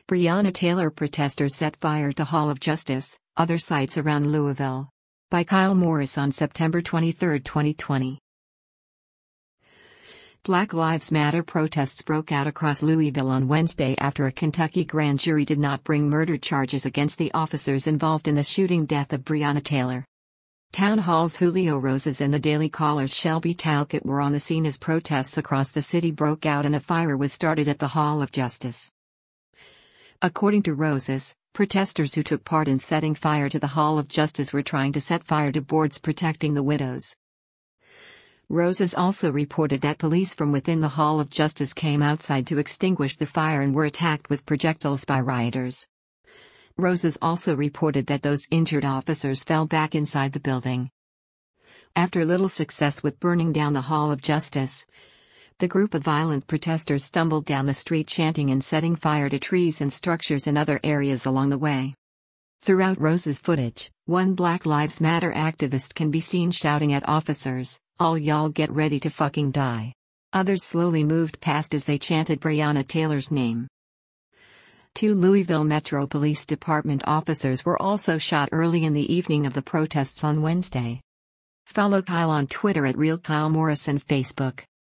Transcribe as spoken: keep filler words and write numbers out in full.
Breonna Taylor protesters set fire to Hall of Justice, other sites around Louisville. By Kyle Morris on September twenty-third, twenty twenty. Black Lives Matter protests broke out across Louisville on Wednesday after a Kentucky grand jury did not bring murder charges against the officers involved in the shooting death of Breonna Taylor. Town Hall's Julio Rosas and the Daily Caller's Shelby Talcott were on the scene as protests across the city broke out and a fire was started at the Hall of Justice. According to Rosas, protesters who took part in setting fire to the Hall of Justice were trying to set fire to boards protecting the widows. Rosas also reported that police from within the Hall of Justice came outside to extinguish the fire and were attacked with projectiles by rioters. Rosas also reported that those injured officers fell back inside the building. After little success with burning down the Hall of Justice, the group of violent protesters stumbled down the street chanting and setting fire to trees and structures in other areas along the way. Throughout Rosas' footage, one Black Lives Matter activist can be seen shouting at officers, "All y'all get ready to fucking die." Others slowly moved past as they chanted Breonna Taylor's name. Two Louisville Metro Police Department officers were also shot early in the evening of the protests on Wednesday. Follow Kyle on Twitter at Real Kyle Morris and Facebook.